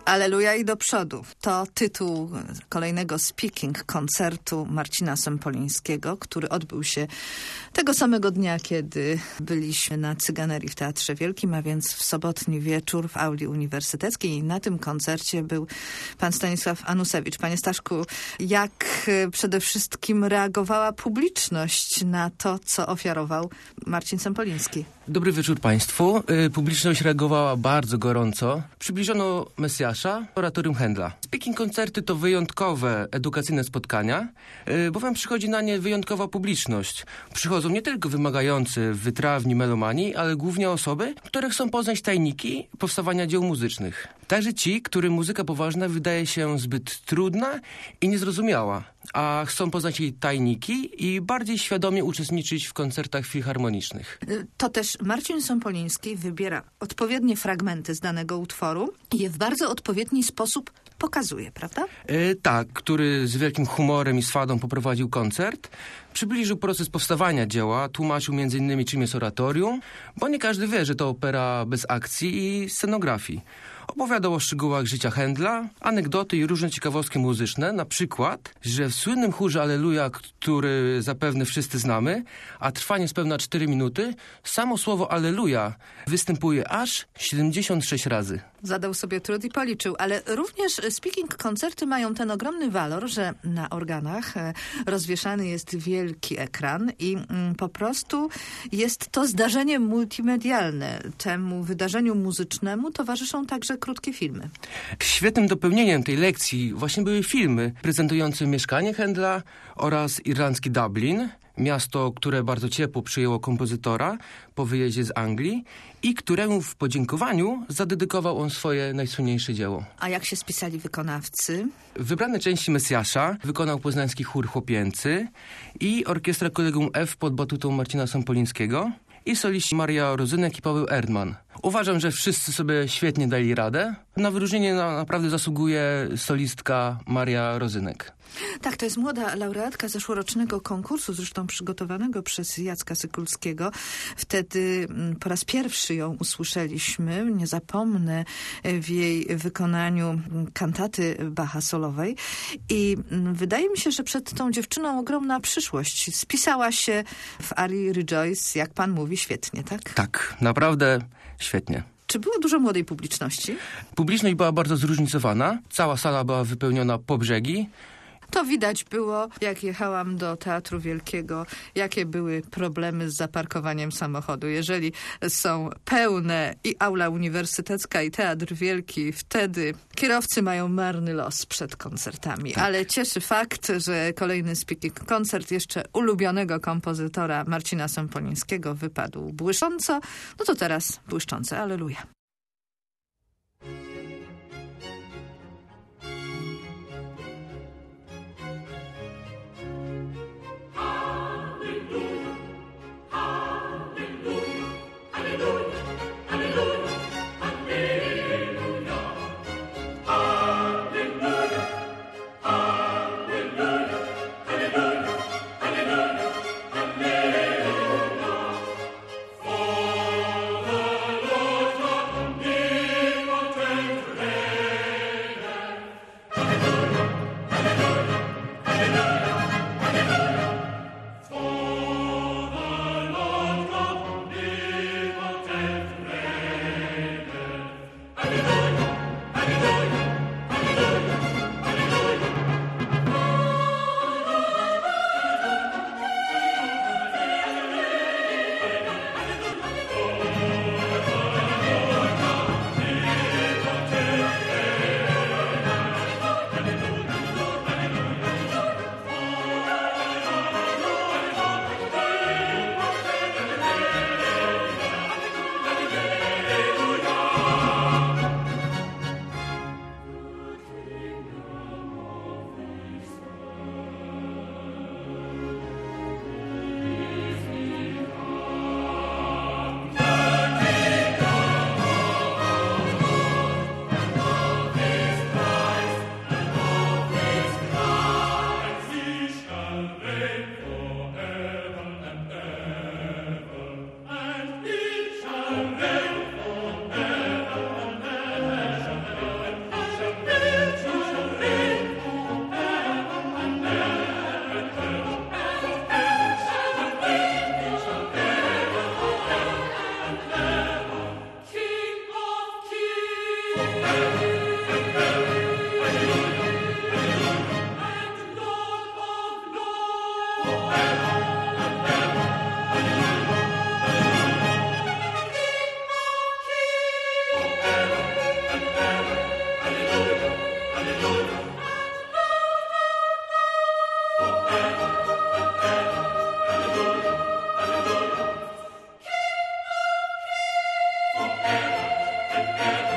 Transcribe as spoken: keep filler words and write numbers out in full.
Alleluja i do przodu. To tytuł kolejnego speaking koncertu Marcina Sempolińskiego, który odbył się tego samego dnia, kiedy byliśmy na Cyganerii w Teatrze Wielkim, a więc w sobotni wieczór w auli uniwersyteckiej. I na tym koncercie był pan Stanisław Anusewicz. Panie Staszku, jak przede wszystkim reagowała publiczność na to, co ofiarował Marcin Sempoliński? Dobry wieczór Państwu. Publiczność reagowała bardzo gorąco. Przybliżono Mesjasza, oratorium Händla. Speaking koncerty to wyjątkowe, edukacyjne spotkania, bowiem przychodzi na nie wyjątkowa publiczność. Przychodzą nie tylko wymagający, wytrawni melomani, ale głównie osoby, które chcą poznać tajniki powstawania dzieł muzycznych. Także ci, którym muzyka poważna wydaje się zbyt trudna i niezrozumiała, a chcą poznać jej tajniki i bardziej świadomie uczestniczyć w koncertach filharmonicznych. To też Marcin Sempoliński wybiera odpowiednie fragmenty z danego utworu i je w bardzo odpowiedni sposób pokazuje, prawda? E, tak, który z wielkim humorem i swadą poprowadził koncert. Przybliżył proces powstawania dzieła, tłumaczył między innymi czym jest oratorium, bo nie każdy wie, że to opera bez akcji i scenografii. Opowiadał o szczegółach życia Händla, anegdoty i różne ciekawostki muzyczne, na przykład, że w słynnym chórze Alleluja, który zapewne wszyscy znamy, a trwa niespełna cztery minuty, samo słowo Alleluja występuje aż siedemdziesiąt sześć razy. Zadał sobie trud i policzył, ale również speaking koncerty mają ten ogromny walor, że na organach rozwieszany jest wielki ekran i mm, po prostu jest to zdarzenie multimedialne. Temu wydarzeniu muzycznemu towarzyszą także krótkie filmy. Świetnym dopełnieniem tej lekcji właśnie były filmy prezentujące mieszkanie Händla oraz irlandzki Dublin, miasto, które bardzo ciepło przyjęło kompozytora po wyjeździe z Anglii i któremu w podziękowaniu zadedykował on swoje najsłynniejsze dzieło. A jak się spisali wykonawcy? Wybrane części Mesjasza wykonał poznański chór chłopięcy i orkiestra Collegium F pod batutą Marcina Sempolińskiego i soliści Maria Rozynek i Paweł Erdmann. Uważam, że wszyscy sobie świetnie dali radę. Na wyróżnienie na, naprawdę zasługuje solistka Maria Rozynek. Tak, to jest młoda laureatka zeszłorocznego konkursu, zresztą przygotowanego przez Jacka Sykulskiego. Wtedy po raz pierwszy ją usłyszeliśmy. Nie zapomnę w jej wykonaniu kantaty Bacha solowej. I wydaje mi się, że przed tą dziewczyną ogromna przyszłość. Spisała się w arii Rejoice, jak pan mówi, świetnie, tak? Tak, naprawdę świetnie. Czy było dużo młodej publiczności? Publiczność była bardzo zróżnicowana. Cała sala była wypełniona po brzegi. To widać było, jak jechałam do Teatru Wielkiego, jakie były problemy z zaparkowaniem samochodu. Jeżeli są pełne i aula uniwersytecka, i Teatr Wielki, wtedy kierowcy mają marny los przed koncertami. Tak. Ale cieszy fakt, że kolejny speaking koncert jeszcze ulubionego kompozytora Marcina Sempolińskiego wypadł błyszcząco. No to teraz błyszczące Alleluja. Forever, forever.